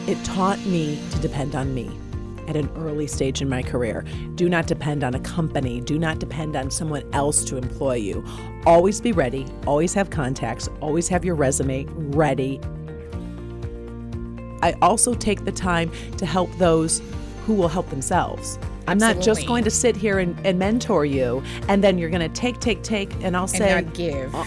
It taught me to depend on me at an early stage in my career. Do not depend on a company. Do not depend on someone else to employ you. Always be ready. Always have contacts. Always have your resume ready. I also take the time to help those who will help themselves. I'm not just going to sit here and mentor you, and then you're going to take, and I'll say, and not give.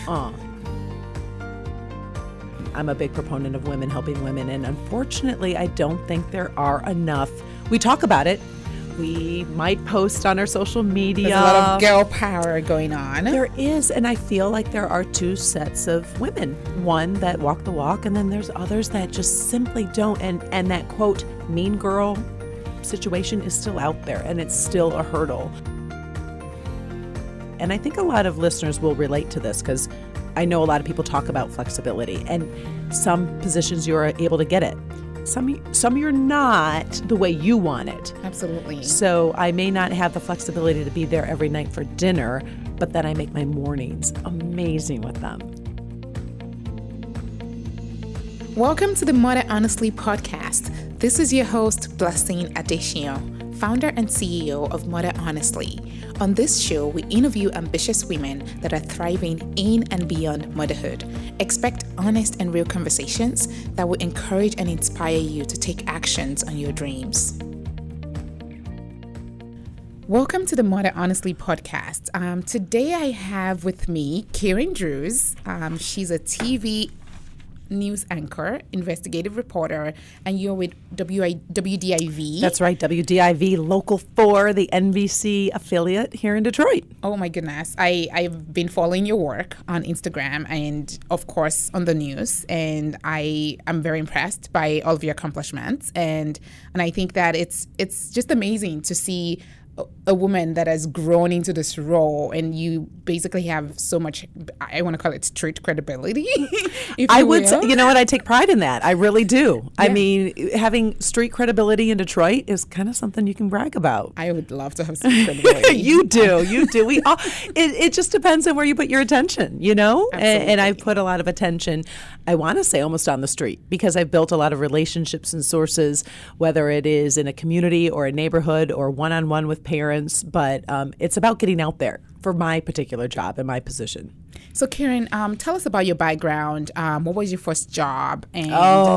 I'm a big proponent of women helping women, and unfortunately, I don't think there are enough. We talk about it. We might post on our social media. There's a lot of girl power going on. There is, and I feel like there are two sets of women. One that walk the walk, and then there's others that just simply don't. And that, quote, mean girl situation is still out there, and it's still a hurdle. And I think a lot of listeners will relate to this because I know a lot of people talk about flexibility, and some positions you're able to get it. Some you're not the way you want it. Absolutely. So I may not have the flexibility to be there every night for dinner, but then I make my mornings amazing with them. Welcome to the Mother Honestly podcast. This is your host, Blessing Adesina, founder and CEO of Mother Honestly. On this show, we interview ambitious women that are thriving in and beyond motherhood. Expect honest and real conversations that will encourage and inspire you to take actions on your dreams. Welcome to the Mother Honestly podcast. Today I have with me Karen Drews. She's a TV news anchor, investigative reporter, and you're with WDIV. That's right, WDIV Local 4, the NBC affiliate here in Detroit. Oh my goodness. I've been following your work on Instagram and of course on the news, and I am very impressed by all of your accomplishments, and I think that it's just amazing to see a woman that has grown into this role, and you basically have so much, I want to call it street credibility. I would say, you know what, I take pride in that. I really do. Yeah. I mean, having street credibility in Detroit is kind of something you can brag about. I would love to have street credibility. You do. We all, it just depends on where you put your attention, you know? And I put a lot of attention, I want to say almost on the street, because I've built a lot of relationships and sources, whether it is in a community or a neighborhood or one-on-one with parents, but it's about getting out there for my particular job and my position. So Karen, tell us about your background. What was your first job? And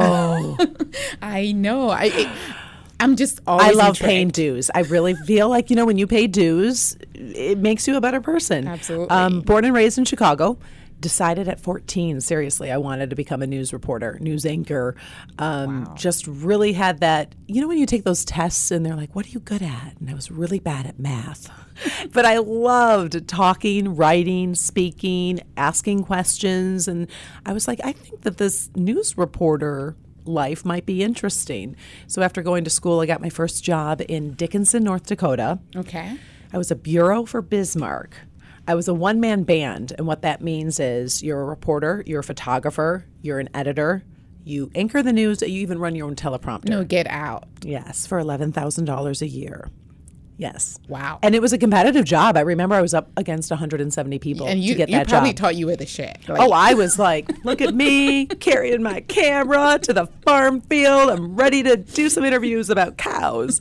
I know. I'm just always I love intrigued. paying dues. I really feel like, when you pay dues, it makes you a better person. Absolutely. Born and raised in Chicago. Decided at 14, seriously, I wanted to become a news reporter, news anchor. Wow. Just really had that, when you take those tests and they're like, what are you good at? And I was really bad at math. But I loved talking, writing, speaking, asking questions. And I was like, I think that this news reporter life might be interesting. So after going to school, I got my first job in Dickinson, North Dakota. Okay. I was a bureau for Bismarck. I was a one-man band, and what that means is you're a reporter, you're a photographer, you're an editor, you anchor the news, you even run your own teleprompter. No, get out. Yes, for $11,000 a year. Yes. Wow. And it was a competitive job. I remember I was up against 170 people to get that job. You probably thought you were the shit. I was like, look at me carrying my camera to the farm field. I'm ready to do some interviews about cows.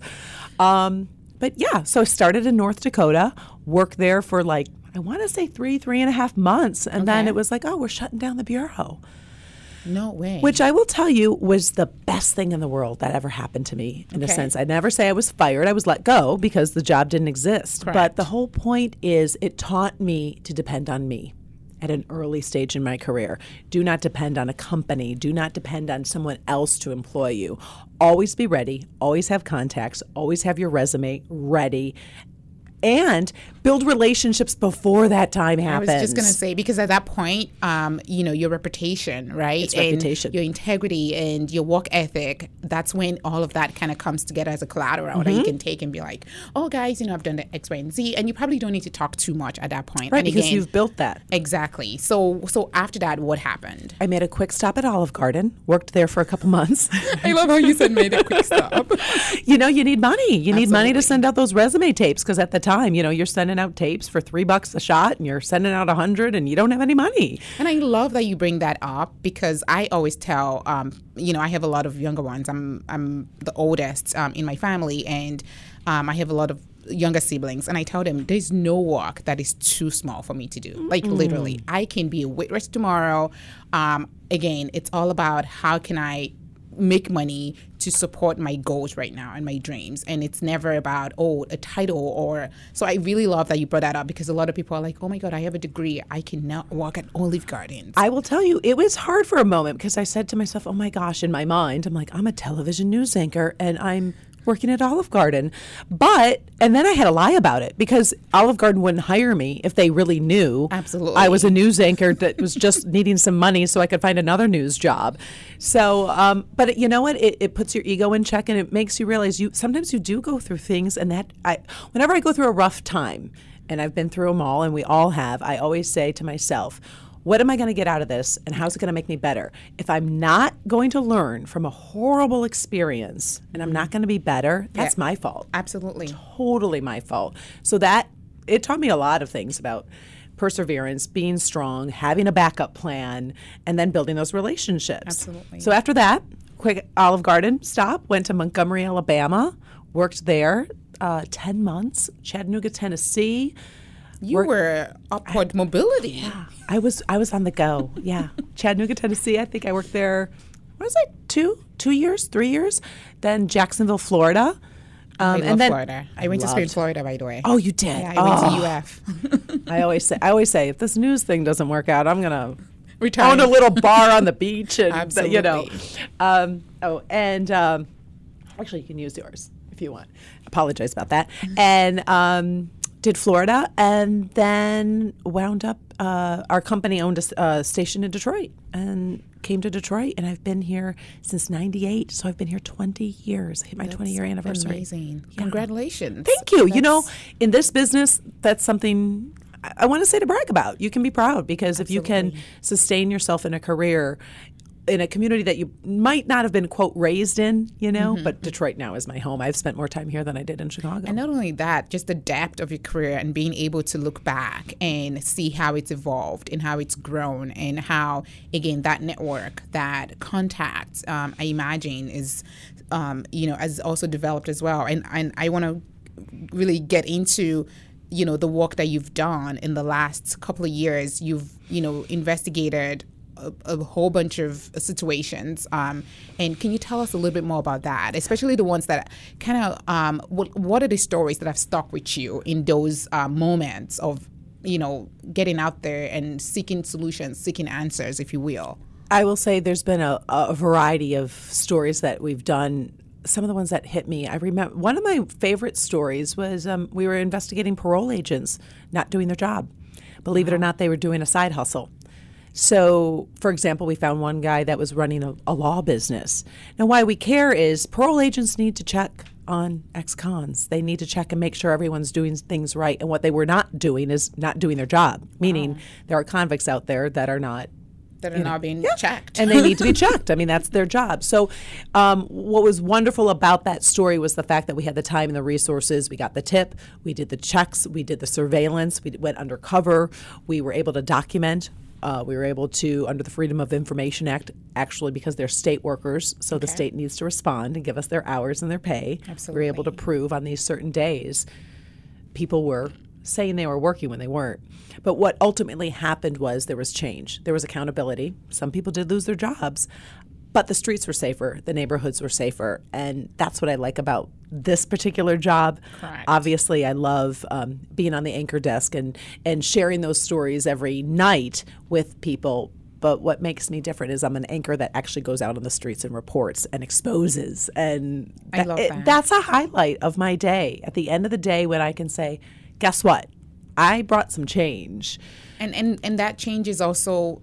But yeah, so I started in North Dakota, worked there for I want to say 3.5 months. And then it was like, we're shutting down the bureau. No way. Which I will tell you was the best thing in the world that ever happened to me, in a sense. I never say I was fired. I was let go because the job didn't exist. Correct. But the whole point is it taught me to depend on me at an early stage in my career. Do not depend on a company. Do not depend on someone else to employ you. Always be ready. Always have contacts. Always have your resume ready. And build relationships before that time happens. I was just going to say, because at that point, your reputation, right? It's reputation. Your integrity and your work ethic, that's when all of that kind of comes together as a collateral that you can take and be like, oh, guys, I've done the X, Y, and Z. And you probably don't need to talk too much at that point. Right, and because again, you've built that. Exactly. So after that, what happened? I made a quick stop at Olive Garden, worked there for a couple months. I love how you said made a quick stop. You need money. You need money to send out those resume tapes, because at the time, time. You know, you're sending out tapes for $3 a shot and you're sending out 100 and you don't have any money. And I love that you bring that up because I always tell, I have a lot of younger ones. I'm the oldest in my family, and I have a lot of younger siblings, and I tell them there's no work that is too small for me to do. Like literally, I can be a waitress tomorrow. Again, it's all about how can I make money to support my goals right now and my dreams, and it's never about a title or. So I really love that you brought that up because a lot of people are like, oh my god, I have a degree, I can now work at Olive Gardens. I will tell you, it was hard for a moment because I said to myself, oh my gosh, in my mind I'm like, I'm a television news anchor and I'm working at Olive Garden. And then I had to lie about it because Olive Garden wouldn't hire me if they really knew Absolutely. I was a news anchor that was just needing some money so I could find another news job. So, but you know what? It puts your ego in check and it makes you realize sometimes you do go through things, and whenever I go through a rough time, and I've been through them all and we all have, I always say to myself, what am I going to get out of this, and how's it going to make me better? If I'm not going to learn from a horrible experience and I'm not going to be better, that's my fault. Absolutely. Totally my fault. So it taught me a lot of things about perseverance, being strong, having a backup plan, and then building those relationships. Absolutely. So after that, quick Olive Garden stop, went to Montgomery, Alabama, worked there 10 months, Chattanooga, Tennessee. You were upward mobility. Yeah, I was on the go. Yeah, Chattanooga, Tennessee. I think I worked there. What was it? 2 years, 3 years. Then Jacksonville, Florida. I love Florida. I went to school in Florida, by the way. Oh, you did? Yeah, I went to UF. I always say, if this news thing doesn't work out, I'm gonna retire. Own a little bar on the beach, and Absolutely. Actually, you can use yours if you want. Apologize about that. And did Florida, and then wound up. Our company owned a station in Detroit, and came to Detroit, and I've been here since '98. So I've been here 20 years. I hit my 20-year anniversary. Amazing! Yeah. Congratulations! Thank you. You know, in this business, that's something I want to say to brag about. You can be proud because if you can sustain yourself in a career in a community that you might not have been, quote, raised in, but Detroit now is my home. I've spent more time here than I did in Chicago. And not only that, just the depth of your career and being able to look back and see how it's evolved and how it's grown and how, again, that network, that contact, I imagine is, has also developed as well. And I want to really get into the work that you've done in the last couple of years. You've, investigated a whole bunch of situations. And can you tell us a little bit more about that, especially the ones that kind of, what are the stories that have stuck with you in those moments of, getting out there and seeking solutions, seeking answers, if you will? I will say there's been a variety of stories that we've done. Some of the ones that hit me, I remember one of my favorite stories was we were investigating parole agents not doing their job. Believe it or not, they were doing a side hustle. So, for example, we found one guy that was running a law business. Now, why we care is parole agents need to check on ex-cons. They need to check and make sure everyone's doing things right. And what they were not doing is not doing their job, meaning there are convicts out there that are not not being checked. And they need to be checked. I mean, that's their job. So what was wonderful about that story was the fact that we had the time and the resources. We got the tip. We did the checks. We did the surveillance. We went undercover. We were able to document. We were able to, under the Freedom of Information Act, actually because they're state workers, so the state needs to respond and give us their hours and their pay. Absolutely. We were able to prove on these certain days people were saying they were working when they weren't. But what ultimately happened was there was change. There was accountability. Some people did lose their jobs, but the streets were safer. The neighborhoods were safer. And that's what I like about this particular job. Correct. Obviously, I love being on the anchor desk and sharing those stories every night with people. But what makes me different is I'm an anchor that actually goes out on the streets and reports and exposes. And I love that. That's a highlight of my day. At the end of the day, when I can say, guess what? I brought some change. And that change is also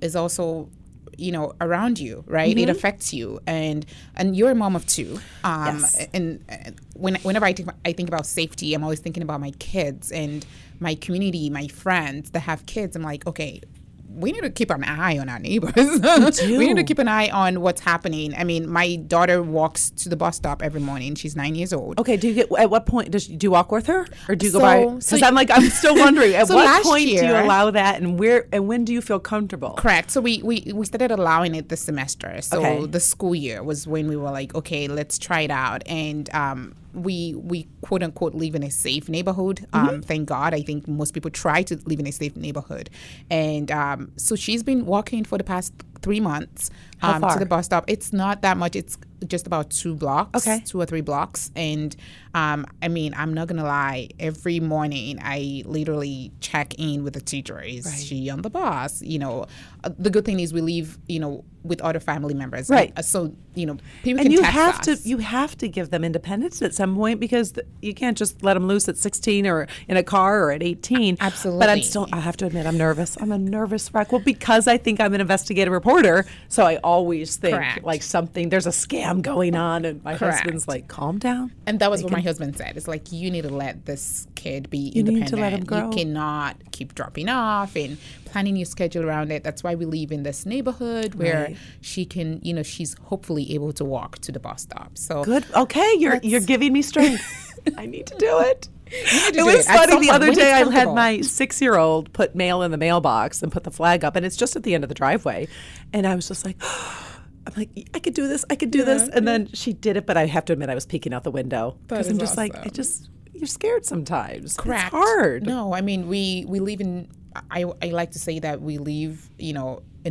around you, right? Mm-hmm. It affects you, and you're a mom of two. Yes. And whenever I think about safety, I'm always thinking about my kids and my community, my friends that have kids. I'm like, okay, we need to keep an eye on our neighbors. We need to keep an eye on what's happening. I mean, my daughter walks to the bus stop every morning. She's 9 years old. Okay, at what point do you walk with her, or do you go by? Because I'm still wondering at what point do you allow that, and when do you feel comfortable? Correct. So we started allowing it this semester. So the school year was when we were like, okay, let's try it out, and we quote unquote live in a safe neighborhood. Thank God. I think most people try to live in a safe neighborhood. And so she's been walking for the past 3 months to the bus stop. It's not that much. It's just about 2 blocks, 2 or 3 blocks. And I mean, I'm not going to lie. Every morning I literally check in with the teacher. Is she on the bus? You know, the good thing is we live, you know, with other family members. Right. So, you know, people can text us. You have to give them independence at some point, because you can't just let them loose at 16 or in a car or at 18. Absolutely. But I have to admit, I'm nervous. I'm a nervous wreck. Well, because I think I'm an investigative reporter, so I always think like there's a scam going on, and my husband's like, calm down. And that was what my husband said. It's like, you need to let this kid be independent. You need to let him grow. You cannot keep dropping off and planning your schedule around it. That's why we live in this neighborhood where she can, you know, she's hopefully able to walk to the bus stop. So good. Okay, you're giving me strength. I need to do it. It was funny the other day. I had my 6-year-old put mail in the mailbox and put the flag up, and it's just at the end of the driveway. And I was just like, I'm like, I could do this. I could do this. And then she did it, but I have to admit, I was peeking out the window because I'm just like, you're scared sometimes. Correct. It's hard. No, I mean, we live in. I like to say that we live, you know, in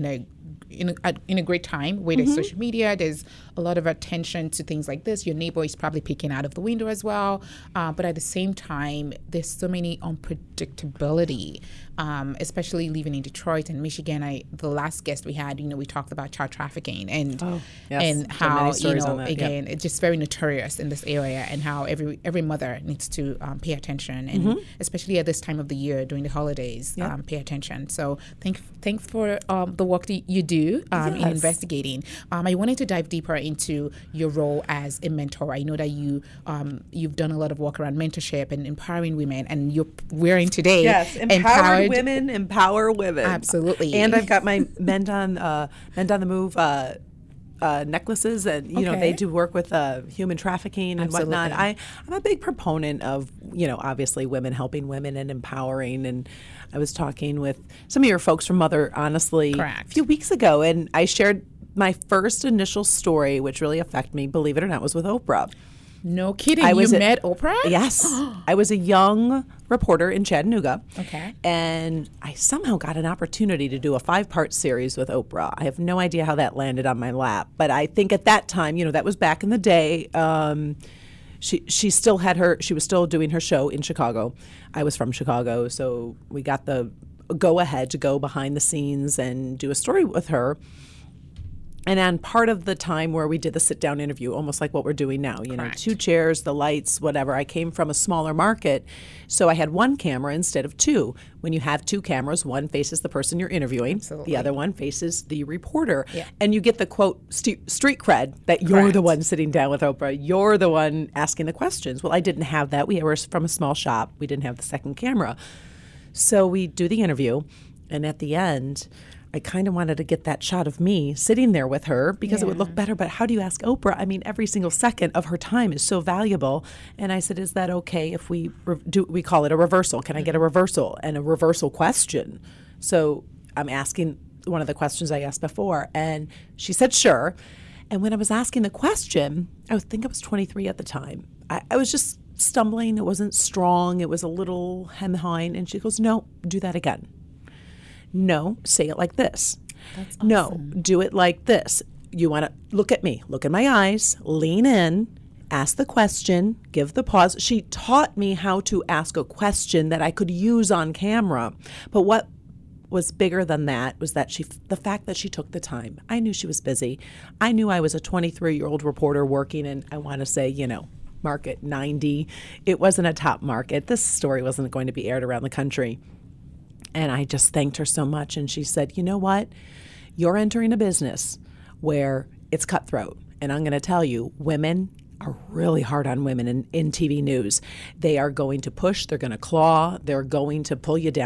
a great time where there's social media. There's a lot of attention to things like this. Your neighbor is probably peeking out of the window as well. But at the same time, there's so many unpredictability, especially living in Detroit and Michigan. The last guest we had, you know, we talked about child trafficking and how, you know, again, it's just very notorious in this area, and how every mother needs to pay attention, and especially at this time of the year during the holidays, pay attention. So thanks for the work that you do in investigating. I wanted to dive deeper into your role as a mentor. I know that you've done a lot of work around mentorship and empowering women, and you're wearing today empowered women empower women. Absolutely. And I've got my Men on the Move necklaces, and you know, they do work with human trafficking and whatnot. I'm a big proponent of, you know, obviously women helping women and empowering. And I was talking with some of your folks from Mother Honestly a few weeks ago, and I shared my first initial story, which really affected me, believe it or not, was with Oprah. No kidding. You met Oprah? Yes. I was a young reporter in Chattanooga. Okay. And I somehow got an opportunity to do a 5-part series with Oprah. I have no idea how that landed on my lap. But I think at that time, you know, that was back in the day. She still had she was still doing her show in Chicago. I was from Chicago, so we got the go ahead to go behind the scenes and do a story with her. And on part of the time where we did the sit-down interview, almost like what we're doing now, you know, 2 chairs, the lights, whatever. I came from a smaller market, so I had 1 camera instead of 2. When you have 2 cameras, one faces the person you're interviewing, the other one faces the reporter. Yeah. And you get the, quote, street cred that you're the one sitting down with Oprah. You're the one asking the questions. Well, I didn't have that. We were from a small shop. We didn't have the second camera. So we do the interview, and at the end, I kind of wanted to get that shot of me sitting there with her because it would look better. But how do you ask Oprah? I mean, every single second of her time is so valuable. And I said, is that okay if we we call it a reversal? Can I get a reversal and a reversal question? So I'm asking one of the questions I asked before. And she said, sure. And when I was asking the question, I think I was 23 at the time. I was just stumbling. It wasn't strong. It was a little hem-hine. And she goes, no, do that again. No, say it like this. That's awesome. No, do it like this. You want to look at me, look in my eyes, lean in, ask the question, give the pause. She taught me how to ask a question that I could use on camera. But what was bigger than that was that the fact that she took the time. I knew she was busy. I knew I was a 23-year-old reporter working in, I want to say, you know, market 90. It wasn't a top market. This story wasn't going to be aired around the country. And I just thanked her so much. And she said, you know what? You're entering a business where it's cutthroat. And I'm going to tell you, women are really hard on women in TV news. They are going to push. They're going to claw. They're going to pull you down.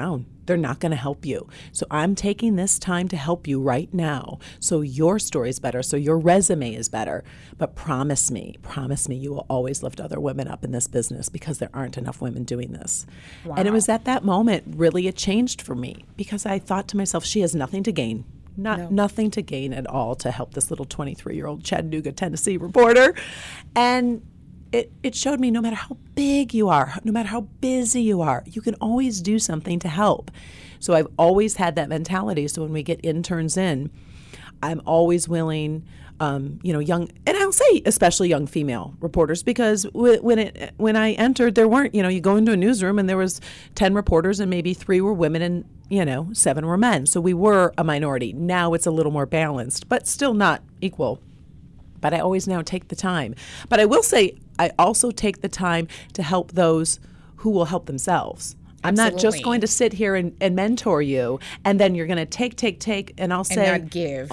they're not going to help you. So I'm taking this time to help you right now so your story is better, so your resume is better. But promise me, you will always lift other women up in this business because there aren't enough women doing this. Wow. And it was at that moment, really, it changed for me because I thought to myself, she has nothing to gain. Nothing to gain at all to help this little 23-year-old Chattanooga, Tennessee reporter. And it showed me no matter how big you are, no matter how busy you are, you can always do something to help. So I've always had that mentality. So when we get interns in, I'm always willing, young, and I'll say especially young female reporters, because when I entered, there weren't, you go into a newsroom and there was 10 reporters and maybe 3 were women and 7 were men. So we were a minority. Now it's a little more balanced, but still not equal. But I always now take the time. But I will say, I also take the time to help those who will help themselves. I'm not just going to sit here and mentor you, and then you're going to take, and I'll say, and not give.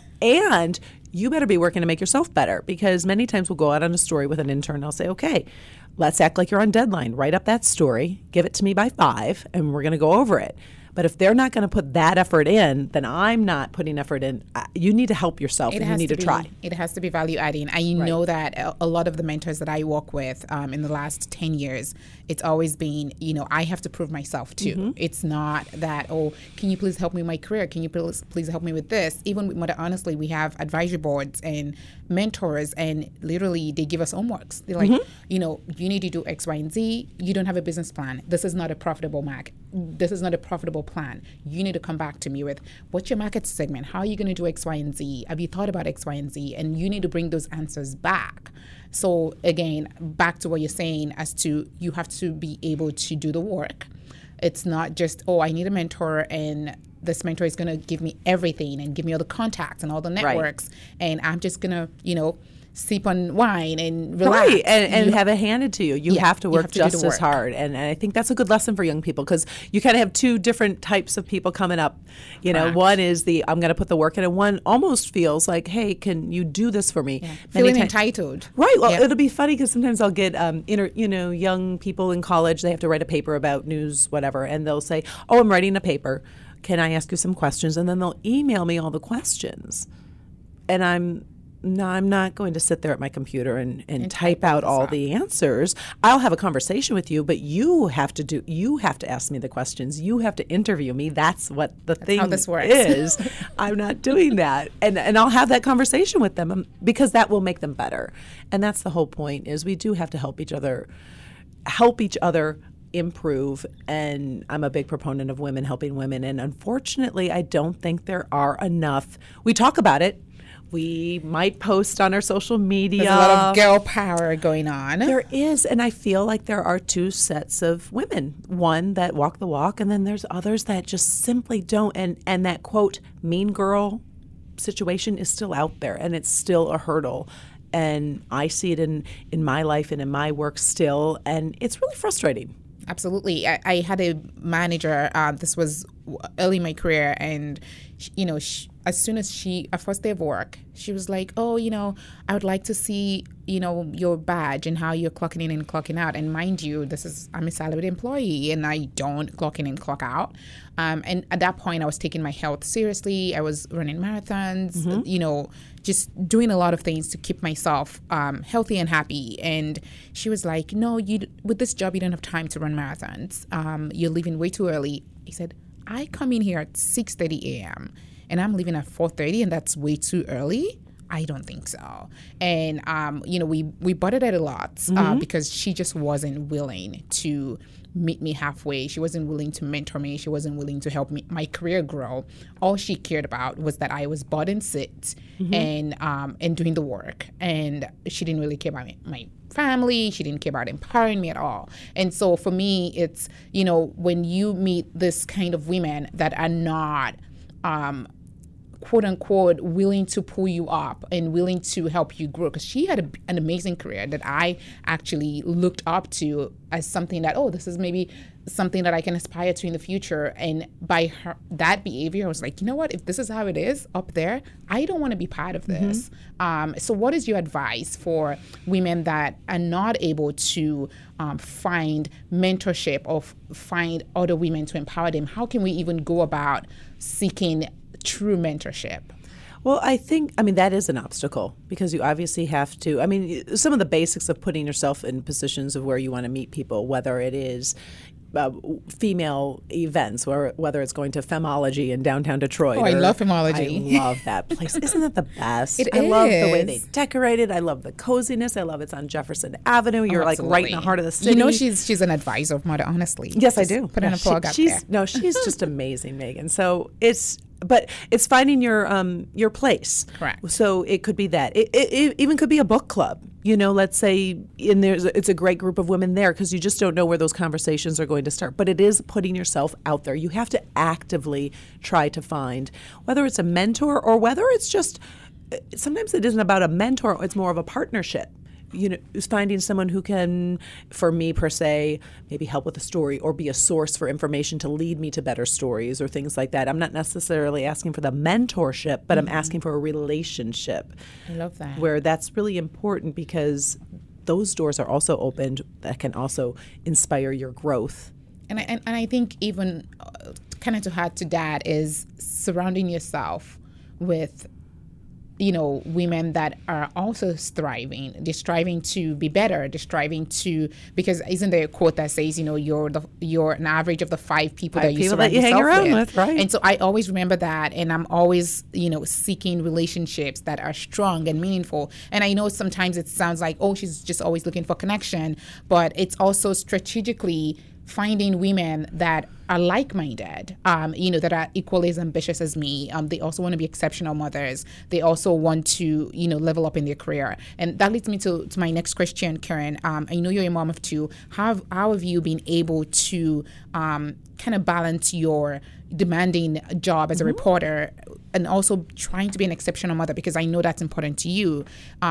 And you better be working to make yourself better, because many times we'll go out on a story with an intern. I'll say, okay, let's act like you're on deadline. Write up that story, give it to me by 5, and we're going to go over it. But if they're not going to put that effort in, then I'm not putting effort in. You need to help yourself, and you need to try. It has to be value adding. And know that a lot of the mentors that I work with in the last 10 years, it's always been, I have to prove myself too. Mm-hmm. It's not that, can you please help me with my career? Can you please help me with this? Even with Mother Honestly, we have advisory boards and mentors, and literally they give us homeworks. They're like, you need to do X, Y, and Z. You don't have a business plan. This is not a profitable This is not a profitable plan. You need to come back to me with, what's your market segment? How are you going to do X, Y, and Z? Have you thought about X, Y, and Z? And you need to bring those answers back. So again, back to what you're saying as to you have to be able to do the work. It's not just, I need a mentor, and this mentor is going to give me everything and give me all the contacts and all the networks. Right. And I'm just going to, sip on wine and relax. Right, and have it handed to you. You have to work just as hard. And I think that's a good lesson for young people, because you kind of have 2 different types of people coming up. One is I'm going to put the work in, and one almost feels like, hey, can you do this for me? Yeah. Feeling entitled. Right. Well, it'll be funny because sometimes I'll get, young people in college, they have to write a paper about news, whatever, and they'll say, I'm writing a paper. Can I ask you some questions? And then they'll email me all the questions. And I'm not going to sit there at my computer and type out all the answers. I'll have a conversation with you, but you have to ask me the questions. You have to interview me. That's what thing how this works. Is. I'm not doing that. And I'll have that conversation with them because that will make them better. And that's the whole point, is we do have to help each other improve. And I'm a big proponent of women helping women. And unfortunately, I don't think there are enough. We talk about it. We might post on our social media. There's a lot of girl power going on. There is, and I feel like there are 2 sets of women. One that walk the walk, and then there's others that just simply don't. And that, quote, mean girl situation is still out there, and it's still a hurdle. And I see it in my life and in my work still, and it's really frustrating. Absolutely. I had a manager, this was early in my career, and, as soon as her first day of work, she was like, I would like to see, your badge and how you're clocking in and clocking out. And mind you, I'm a salaried employee, and I don't clock in and clock out. And at that point, I was taking my health seriously. I was running marathons, just doing a lot of things to keep myself healthy and happy. And she was like, no, with this job, you don't have time to run marathons. You're leaving way too early. I said, I come in here at 6:30 a.m. and I'm leaving at 4:30, and that's way too early? I don't think so. And, we butted it a lot because she just wasn't willing to meet me halfway. She wasn't willing to mentor me. She wasn't willing to help my career grow. All she cared about was that I was bought and sit and doing the work. And she didn't really care about my family. She didn't care about empowering me at all. And so for me, it's, when you meet this kind of women that are not quote unquote willing to pull you up and willing to help you grow, because she had an amazing career that I actually looked up to as something that, this is maybe something that I can aspire to in the future. And by that behavior, I was like, you know what? If this is how it is up there, I don't want to be part of this. So what is your advice for women that are not able to find mentorship or find other women to empower them? How can we even go about seeking true mentorship? Well, I mean, that is an obstacle because you obviously have to, I mean, some of the basics of putting yourself in positions of where you want to meet people, whether it is female events, or whether it's going to Femology in downtown Detroit. Oh, I love Femology. I love that place. Isn't it the best? It I is. love the way they decorate it. I love the coziness. I love it's on Jefferson Avenue. You're like right in the heart of the city. You know, she's an advisor of Mother Honestly. Yes, I do. Put in a plug up there. No, she's just amazing, Megan. So it's finding your place. Correct. So it could be that. It even could be a book club. You know, let's say it's a great group of women there because you just don't know where those conversations are going to start. But it is putting yourself out there. You have to actively try to find, whether it's a mentor or whether it's just, sometimes it isn't about a mentor, it's more of a partnership. You know, finding someone who can, for me per se, maybe help with a story or be a source for information to lead me to better stories or things like that. I'm not necessarily asking for the mentorship, but I'm asking for a relationship. I love that. Where that's really important because those doors are also opened that can also inspire your growth. And I think even kind of to add to that is surrounding yourself with, you know, women that are also thriving. They're striving to be better. They're striving to, because isn't there a quote that says, you know, you're an average of the 5 people that you surround yourself hang around with, right? And so I always remember that, and I'm always, you know, seeking relationships that are strong and meaningful. And I know sometimes it sounds like, oh, she's just always looking for connection, but it's also strategically finding women that are like-minded, you know, that are equally as ambitious as me. They also want to be exceptional mothers. They also want to, you know, level up in their career. And that leads me to my next question, Karen. I know you're a mom of 2. How have you been able to kind of balance your demanding job as a reporter and also trying to be an exceptional mother? Because I know that's important to you.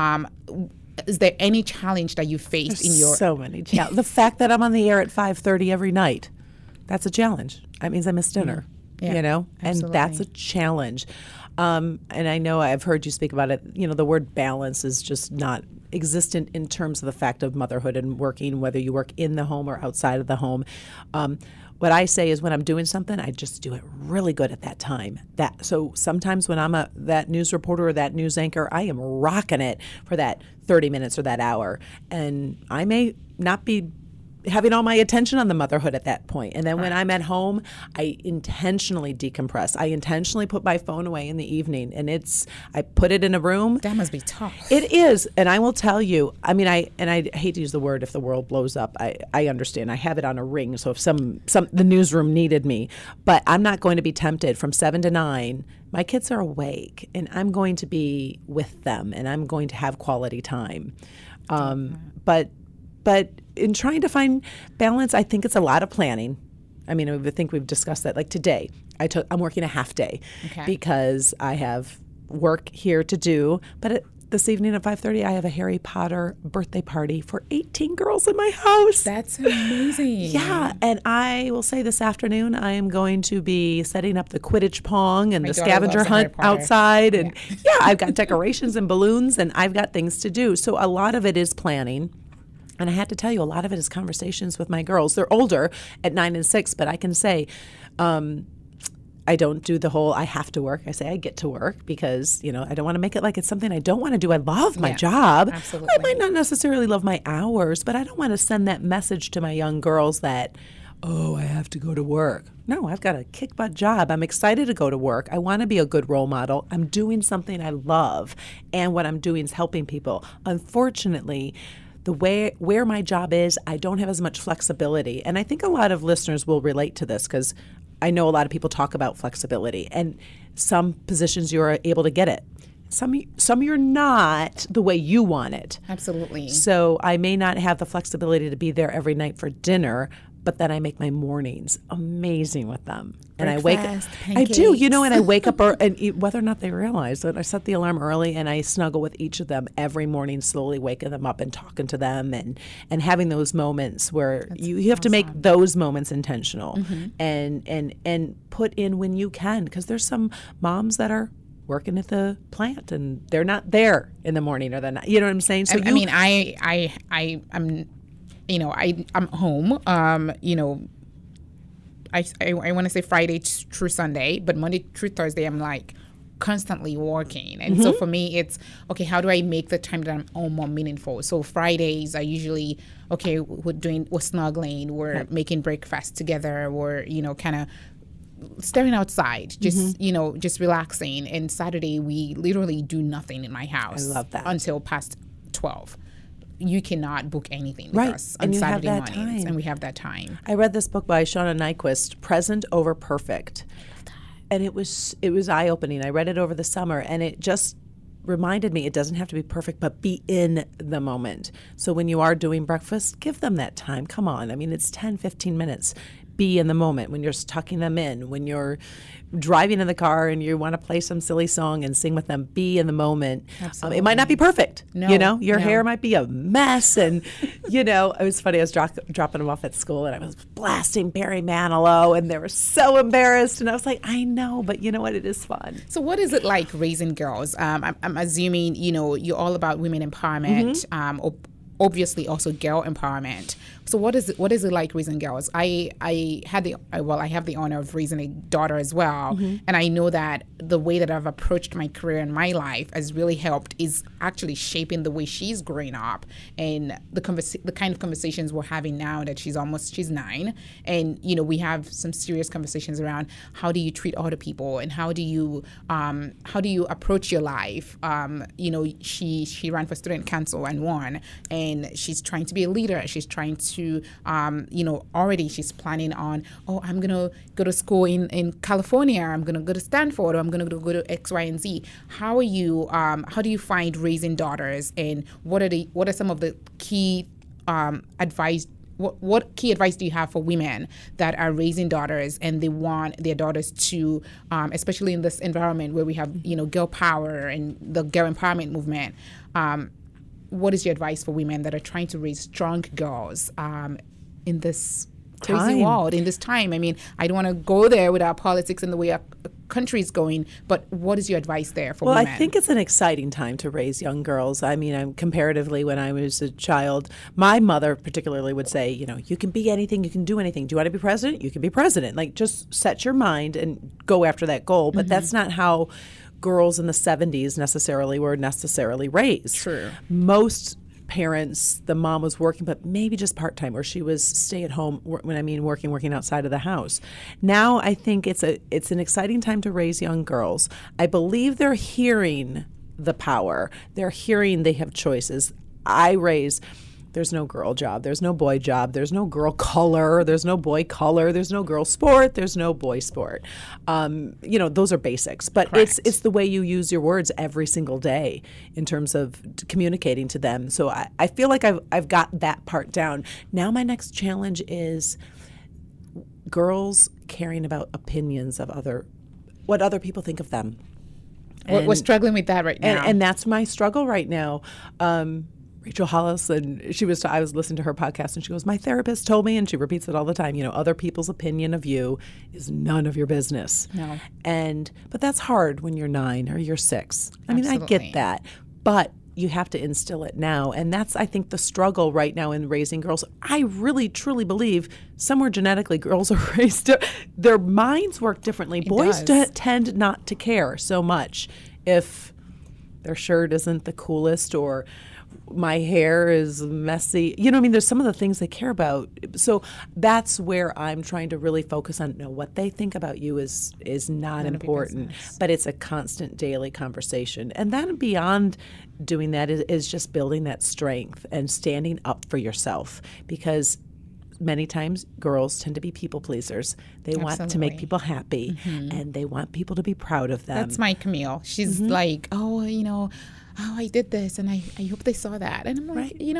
Is there any challenge that you faced in your... So many challenges. The fact that I'm on the air at 5:30 every night, that's a challenge. That means I miss dinner, you know? Absolutely. And that's a challenge. And I know I've heard you speak about it. You know, the word balance is just not existent in terms of the fact of motherhood and working, whether you work in the home or outside of the home. What I say is when I'm doing something, I just do it really good at that time. So sometimes when I'm that news reporter or that news anchor, I am rocking it for that 30 minutes or that hour. And I may not be having all my attention on the motherhood at that point. And then when I'm at home, I intentionally decompress. I intentionally put my phone away in the evening, and I put it in a room. That must be tough. It is. And I will tell you, I mean, I hate to use the word if the world blows up. I understand. I have it on a ring. So if the newsroom needed me, but I'm not going to be tempted from 7 to 9. My kids are awake and I'm going to be with them and I'm going to have quality time. But in trying to find balance, I think it's a lot of planning. I mean, I think we've discussed that. Like today, I'm working a half day because I have work here to do. But this evening at 5:30, I have a Harry Potter birthday party for 18 girls in my house. That's amazing. Yeah, and I will say this afternoon, I am going to be setting up the Quidditch Pong and the scavenger hunt outside. And I've got decorations and balloons, and I've got things to do. So a lot of it is planning. And I have to tell you, a lot of it is conversations with my girls. They're older at 9 and 6, but I can say I don't do the whole I have to work. I say I get to work because, you know, I don't want to make it like it's something I don't want to do. I love my job. Absolutely. I might not necessarily love my hours, but I don't want to send that message to my young girls that, oh, I have to go to work. No, I've got a kick-butt job. I'm excited to go to work. I want to be a good role model. I'm doing something I love, and what I'm doing is helping people. Unfortunately, where my job is, I don't have as much flexibility. And I think a lot of listeners will relate to this because I know a lot of people talk about flexibility. And some positions you're able to get it. Some you're not the way you want it. Absolutely. So I may not have the flexibility to be there every night for dinner, but then I make my mornings amazing with them. And Breakfast, I do, and I wake up and whether or not they realize that I set the alarm early and I snuggle with each of them every morning, slowly waking them up and talking to them and having those moments where you have to make those moments intentional and put in when you can, because there's some moms that are working at the plant and they're not there in the morning, or they're not, you know what I'm saying? So I'm home. I want to say Friday through Sunday, but Monday through Thursday, I'm like constantly working. And so for me, it's, okay, how do I make the time that I'm home more meaningful? So Fridays are usually, okay, we're snuggling, we're making breakfast together, we're, kind of staring outside, just, just relaxing. And Saturday, we literally do nothing in my house. I love that. Until past 12. You cannot book anything with us on Saturday mornings, and we have that time. I read this book by Shauna Nyquist, Present Over Perfect, and it was eye-opening. I read it over the summer, and it just reminded me it doesn't have to be perfect, but be in the moment. So when you are doing breakfast, give them that time. Come on. I mean, it's 10, 15 minutes. Be in the moment when you're tucking them in, when you're driving in the car and you want to play some silly song and sing with them. Be in the moment. It might not be perfect. Your hair might be a mess. And, it was funny. I was dropping them off at school and I was blasting Barry Manilow and they were so embarrassed. And I was like, I know, but you know what? It is fun. So what is it like raising girls? I'm assuming, you're all about women empowerment, obviously also girl empowerment. So what is it like raising girls? I have the honor of raising a daughter as well, and I know that the way that I've approached my career and my life has really helped is actually shaping the way she's growing up and the kind of conversations we're having now that she's 9, and we have some serious conversations around how do you treat other people and how do you approach your life. She ran for student council and won, and she's trying to be a leader. She's trying to already she's planning on, I'm going to go to school in California, I'm going to go to Stanford, or I'm going to go to X, Y, and Z. How do you find raising daughters, and what are some of the key advice? What key advice do you have for women that are raising daughters and they want their daughters to, especially in this environment where we have, girl power and the girl empowerment movement, what is your advice for women that are trying to raise strong girls in this crazy world, in this time? I mean, I don't want to go there with our politics and the way our country is going, but what is your advice there for women? Well, I think it's an exciting time to raise young girls. I mean, comparatively, when I was a child, my mother particularly would say, you can be anything, you can do anything. Do you want to be president? You can be president. Like, just set your mind and go after that goal. But that's not how girls in the 70s were raised. True. Most parents, the mom was working, but maybe just part-time, or she was stay-at-home, working outside of the house. Now I think it's an exciting time to raise young girls. I believe they're hearing the power. They're hearing they have choices. There's no girl job, there's no boy job, there's no girl color, there's no boy color, there's no girl sport, there's no boy sport. Those are basics, but it's the way you use your words every single day in terms of communicating to them. So I feel like I've got that part down. Now my next challenge is girls caring about opinions of what other people think of them. We're struggling with that right now. And that's my struggle right now. Rachel Hollis, and I was listening to her podcast, and she goes, my therapist told me, and she repeats it all the time, other people's opinion of you is none of your business. No. But that's hard when you're 9 or you're 6. I mean, Absolutely. I get that, but you have to instill it now. And that's, I think, the struggle right now in raising girls. I really, truly believe somewhere genetically girls are raised, their minds work differently. Boys tend not to care so much if their shirt isn't the coolest or my hair is messy. There's some of the things they care about. So that's where I'm trying to really focus on, what they think about you is not important, but it's a constant daily conversation. And then beyond doing that is just building that strength and standing up for yourself, because many times girls tend to be people pleasers. They want to make people happy, and they want people to be proud of them. That's my Camille. She's like, I did this, and I hope they saw that. And I'm like,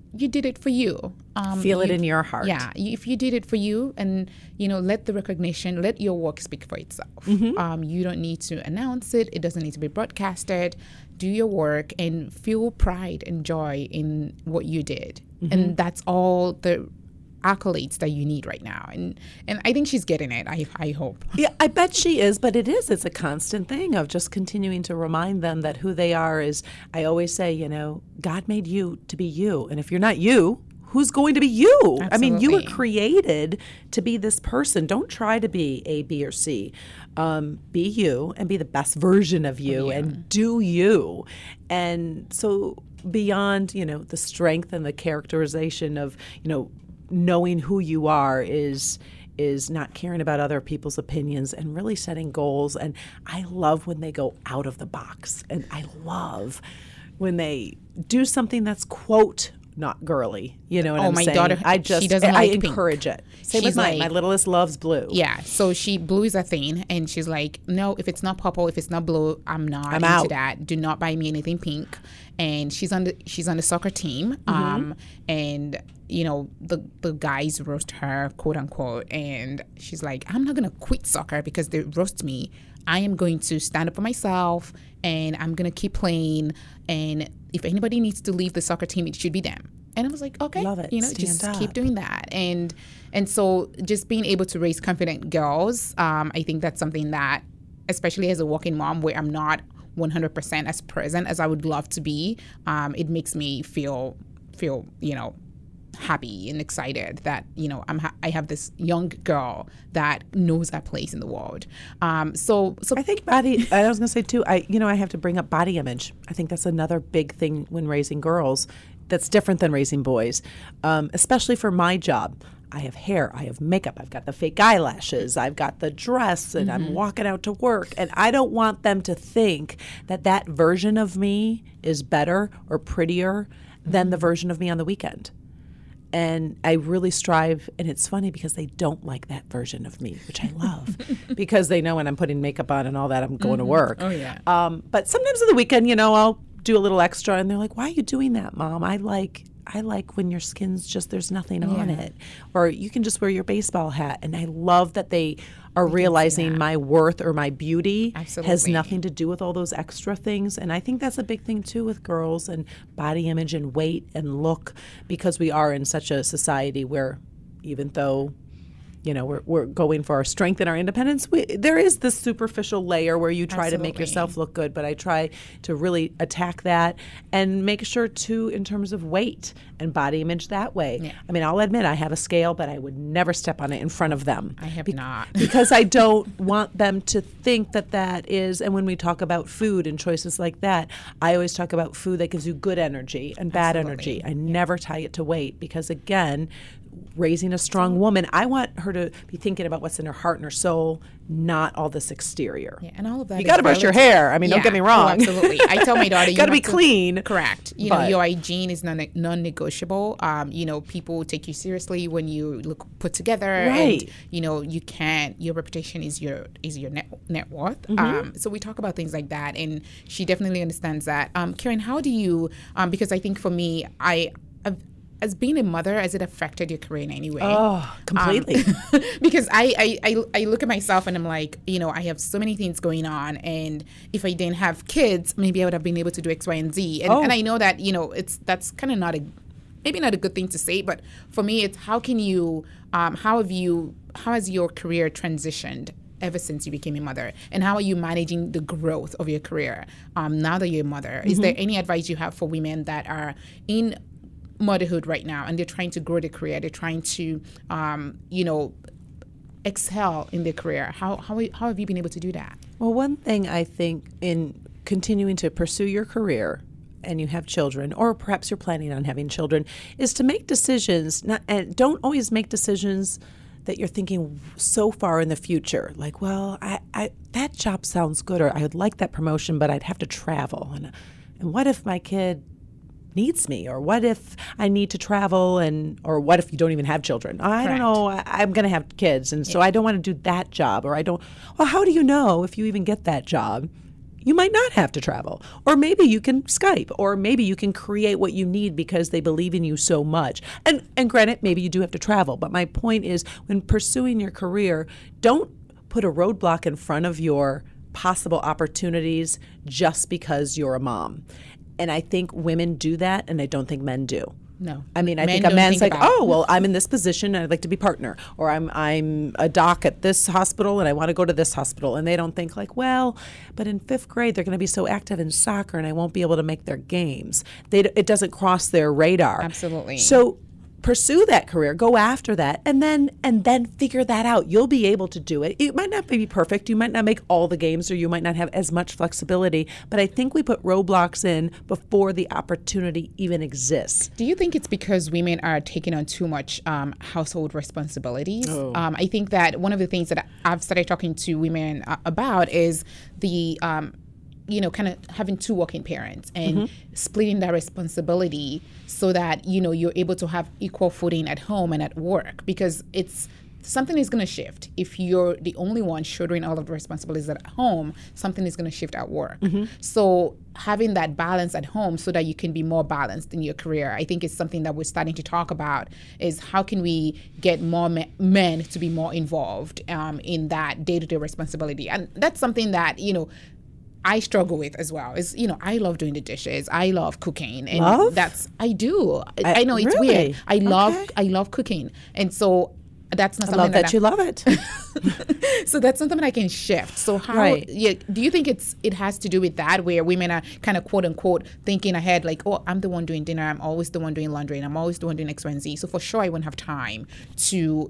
you did it for you. Feel it in your heart. Yeah, if you did it for you, and let the recognition, let your work speak for itself. You don't need to announce it. It doesn't need to be broadcasted. Do your work and feel pride and joy in what you did, and that's all the accolades that you need right now. And I think she's getting it. I hope. Yeah, I bet she is, but it's a constant thing of just continuing to remind them that who they are is, I always say, God made you to be you. And if you're not you, who's going to be you? Absolutely. I mean, you were created to be this person. Don't try to be A, B, or C. Be you and be the best version of you and do you. And so beyond, the strength and the characterization of, knowing who you are is not caring about other people's opinions and really setting goals. And I love when they go out of the box. And I love when they do something that's, quote, not girly. You know what I'm my saying? daughter, she doesn't like pink. Encourage it. Same She's with mine. like, my littlest loves blue. Yeah, so blue is a thing, and she's like, no, if it's not purple, if it's not blue, I'm into out. that. Do not buy me anything pink. And she's on the soccer team, and the guys roast her, quote unquote, and she's like, I'm not gonna quit soccer because they roast me. I am going to stand up for myself, and I'm gonna keep playing. And if anybody needs to leave the soccer team, it should be them. And I was like, okay, love it. Just keep doing that. And so just being able to raise confident girls, I think that's something that, especially as a working mom, where I'm not 100% as present as I would love to be, it makes me feel happy and excited that I have this young girl that knows her place in the world. So I think body. I was going to say too. I have to bring up body image. I think that's another big thing when raising girls. That's different than raising boys, especially for my job. I have hair, I have makeup, I've got the fake eyelashes, I've got the dress, and I'm walking out to work. And I don't want them to think that version of me is better or prettier than the version of me on the weekend. And I really strive, and it's funny because they don't like that version of me, which I love, because they know when I'm putting makeup on and all that, I'm going to work. Oh, yeah. But sometimes on the weekend, I'll do a little extra, and they're like, why are you doing that, Mom? I like when your skin's just, there's nothing on it. Or you can just wear your baseball hat. And I love that they are realizing my worth or my beauty has nothing to do with all those extra things. And I think that's a big thing too with girls and body image and weight and look, because we are in such a society where even though we're going for our strength and our independence, there is this superficial layer where you try to make yourself look good, but I try to really attack that and make sure too in terms of weight and body image that way. Yeah. I mean, I'll admit I have a scale, but I would never step on it in front of them. I have not. Because I don't want them to think that is, and when we talk about food and choices like that, I always talk about food that gives you good energy and bad energy. I never tie it to weight because, again, raising a strong woman, I want her to be thinking about what's in her heart and her soul, not all this exterior. Yeah, and all of that. You got to brush your hair. I mean, don't get me wrong. Oh, absolutely. I tell my daughter, you got to be clean. Correct. Your hygiene is non-negotiable. People take you seriously when you look put together. Right. And you can't. Your reputation is your net worth. So we talk about things like that, and she definitely understands that. Karen, how do you? Because I think for me, as being a mother, has it affected your career in any way? Oh, completely. Because I look at myself and I'm like, I have so many things going on, and if I didn't have kids, maybe I would have been able to do X, Y, and Z. And I know that that's kind of maybe not a good thing to say, but for me, it's how has your career transitioned ever since you became a mother, and how are you managing the growth of your career now that you're a mother? Is there any advice you have for women that are in motherhood right now and they're trying to grow their career, they're trying to excel in their career? How have you been able to do that? Well, one thing I think in continuing to pursue your career and you have children, or perhaps you're planning on having children, is to make decisions, and don't always make decisions that you're thinking so far in the future. Like, well, I that job sounds good, or I would like that promotion, but I'd have to travel. And what if my kid needs me, or what if I need to travel, or what if you don't even have children? I don't know. I'm going to have kids, and so I don't want to do that job, or I don't. Well, how do you know if you even get that job you might not have to travel. Or maybe you can Skype, or maybe you can create what you need because they believe in you so much. And granted, maybe you do have to travel. But my point is, when pursuing your career, don't put a roadblock in front of your possible opportunities just because you're a mom. And I think women do that, and I don't think men do. No. I mean, I think a man's like, oh, well, I'm in this position and I'd like to be partner. Or I'm a doc at this hospital and I want to go to this hospital. And they don't think like, well, but in 5th grade, they're going to be so active in soccer and I won't be able to make their games. It doesn't cross their radar. Absolutely. So pursue that career, go after that, and then figure that out. You'll be able to do it. It might not be perfect. You might not make all the games, or you might not have as much flexibility. But I think we put roadblocks in before the opportunity even exists. Do you think it's because women are taking on too much household responsibilities? Oh. I think that one of the things that I've started talking to women about is the kind of having 2 working parents and splitting that responsibility so that, you're able to have equal footing at home and at work, because something is going to shift. If you're the only one shouldering all of the responsibilities at home, something is going to shift at work. So having that balance at home so that you can be more balanced in your career, I think is something that we're starting to talk about, is how can we get more men to be more involved in that day-to-day responsibility. And that's something that, I struggle with as well. Is I love doing the dishes. I love cooking, and I do. I know it's really? Weird. I love cooking, and so that's not something you love it. So that's not something I can shift. So how? Yeah, do you think it has to do with that, where women are kind of quote unquote thinking ahead, like, oh, I'm the one doing dinner. I'm always the one doing laundry, and I'm always the one doing X, Y, and Z. So for sure, I wouldn't have time to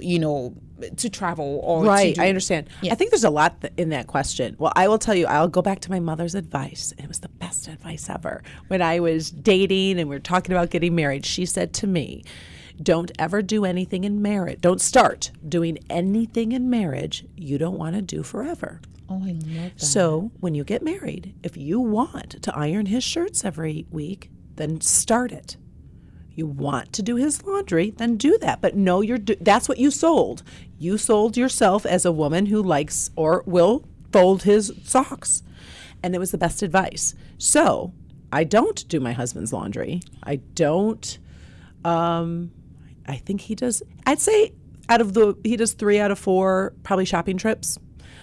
to travel or right. To I understand. Yeah. I think there's a lot in that question. Well, I will tell you, I'll go back to my mother's advice. It was the best advice ever. When I was dating and we were talking about getting married, she said to me, don't ever do anything in marriage. Don't start doing anything in marriage you don't want to do forever. Oh, I love that. So when you get married, if you want to iron his shirts every week, then start it. You want to do his laundry, then do that. But no, that's what you sold. You sold yourself as a woman who likes or will fold his socks. And it was the best advice. So I don't do my husband's laundry. I don't. I think he does. I'd say he does 3 out of 4 probably shopping trips.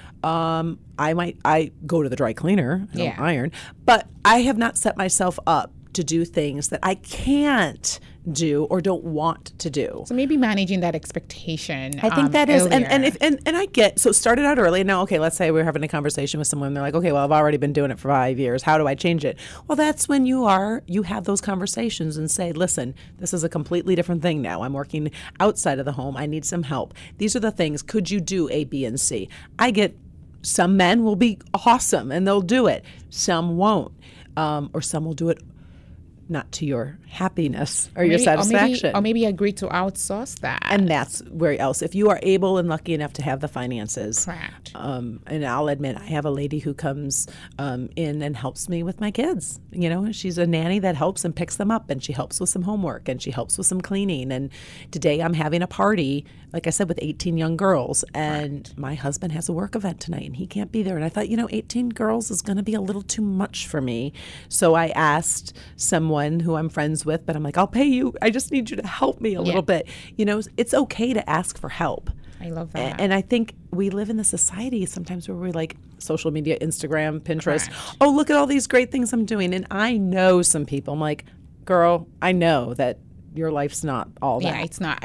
I go to the dry cleaner. I don't iron. But I have not set myself up to do things that I can't do or don't want to do. So maybe managing that expectation. I think that is, earlier. and I get, so started out early. Now, okay, let's say we're having a conversation with someone. They're like, okay, well, I've already been doing it for 5 years. How do I change it? Well, that's when you have those conversations and say, listen, this is a completely different thing now. I'm working outside of the home. I need some help. These are the things. Could you do A, B, and C? I get some men will be awesome and they'll do it. Some won't. Or some will do it not to your happiness or your satisfaction. Or maybe agree to outsource that. And that's where else. If you are able and lucky enough to have the finances. Correct. And I'll admit, I have a lady who comes in and helps me with my kids. She's a nanny that helps and picks them up, and she helps with some homework, and she helps with some cleaning. And today I'm having a party, like I said, with 18 young girls. And my husband has a work event tonight, and he can't be there. And I thought, 18 girls is going to be a little too much for me. So I asked someone who I'm friends with, but I'm like, I'll pay you. I just need you to help me a little bit. It's okay to ask for help. I love that. And I think we live in a society sometimes where we're like social media, Instagram, Pinterest. Correct. Oh, look at all these great things I'm doing. And I know some people, I'm like, girl, I know that your life's not all that. Yeah, it's not.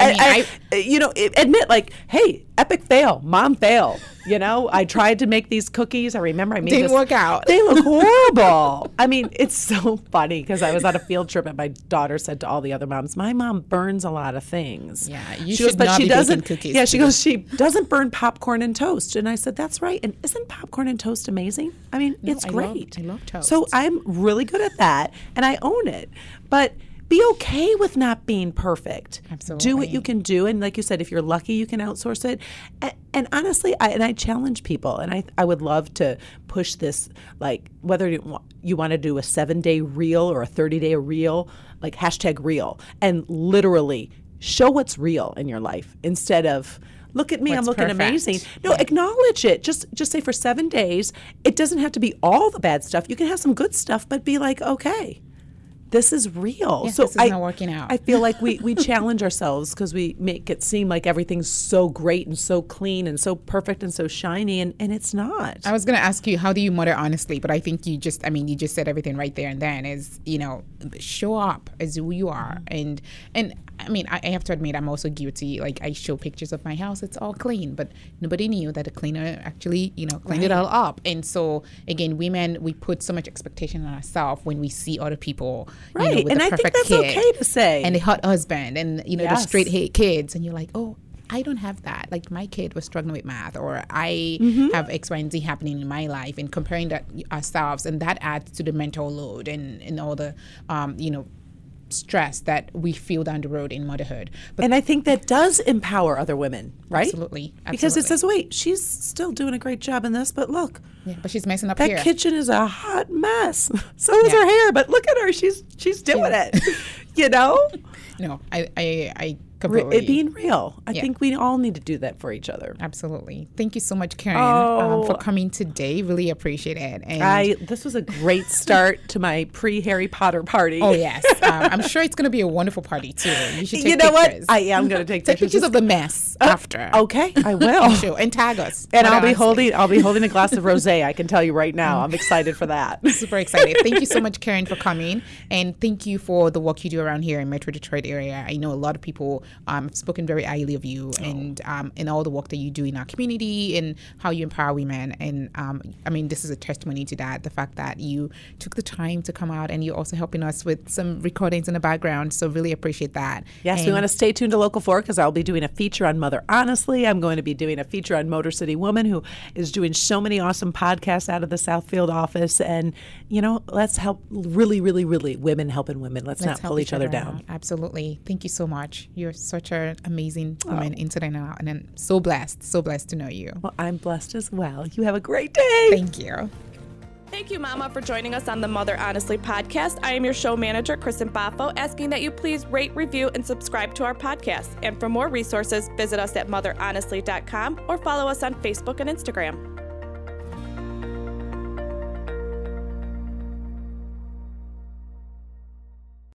Admit like, hey, epic fail, mom fail. I tried to make these cookies. I remember I made Didn't work out. They look horrible. I mean, it's so funny because I was on a field trip and my daughter said to all the other moms, my mom burns a lot of things. Yeah, she should not be baking cookies. Yeah, she goes, she doesn't burn popcorn and toast. And I said, that's right. And isn't popcorn and toast amazing? I mean, it's great. I love toast. So I'm really good at that and I own it. But be okay with not being perfect. Absolutely. Do what you can do. And like you said, if you're lucky, you can outsource it. And honestly, I challenge people. And I would love to push this, like whether you want to do a 7-day reel or a 30-day reel, like #real. And literally show what's real in your life instead of Look at me, I'm What's looking perfect. amazing. No, acknowledge it. Just say for 7 days, it doesn't have to be all the bad stuff. You can have some good stuff, but be like, okay, this is real. Yeah, this is not working out. I feel like we challenge ourselves because we make it seem like everything's so great and so clean and so perfect and so shiny, and it's not. I was going to ask you, how do you mother honestly? But I think you just said everything right there and then is, show up as who you are. And I mean, I have to admit, I'm also guilty. Like, I show pictures of my house, it's all clean, but nobody knew that the cleaner actually, cleaned it all up. And so, again, women, we put so much expectation on ourselves when we see other people, Right. with And the I think perfect that's kid okay to say. and the hot husband and, the Yes. straight kids. And you're like, oh, I don't have that. Like, my kid was struggling with math, or I have X, Y, and Z happening in my life, and comparing that ourselves, and that adds to the mental load and all the, stress that we feel down the road in motherhood. But And I think that does empower other women, right? Absolutely. Because it says, wait, she's still doing a great job in this, but look, yeah, but she's messing up that here. kitchen is a hot mess. So is Yeah. her hair, but look at her. She's doing it. No, I completely. Being real. I Yeah. think we all need to do that for each other. Absolutely. Thank you so much, Karen, Oh. for coming today. Really appreciate it. And This was a great start to my pre-Harry Potter party. oh yes, I'm sure it's going to be a wonderful party too. You should take You know pictures. what? I am going to take Take pictures of the mess after. Okay, I will. Sure, and tag us. And Quite I'll be honestly. holding a glass of rosé. I can tell you right now. I'm excited for that. Super excited. Thank you so much, Karen, for coming, and thank you for the work you do around here in Metro Detroit area. I know a lot of people have spoken very highly of you and all the work that you do in our community and how you empower women. And I mean, this is a testimony to that, the fact that you took the time to come out, and you're also helping us with some recordings in the background. So really appreciate that. Yes, we want to stay tuned to Local 4 because I'll be doing a feature on Mother Honestly. I'm going to be doing a feature on Motor City Woman, who is doing so many awesome podcasts out of the Southfield office. And, let's help really, really, really women helping women. Let's not pull each other down. out. Absolutely. Thank you so much. You're such an amazing woman inside and out. And I'm so blessed to know you. Well, I'm blessed as well. You have a great day. Thank you. Thank you, Mama, for joining us on the Mother Honestly podcast. I am your show manager, Kristen Baffo, asking that you please rate, review, and subscribe to our podcast. And for more resources, visit us at motherhonestly.com or follow us on Facebook and Instagram.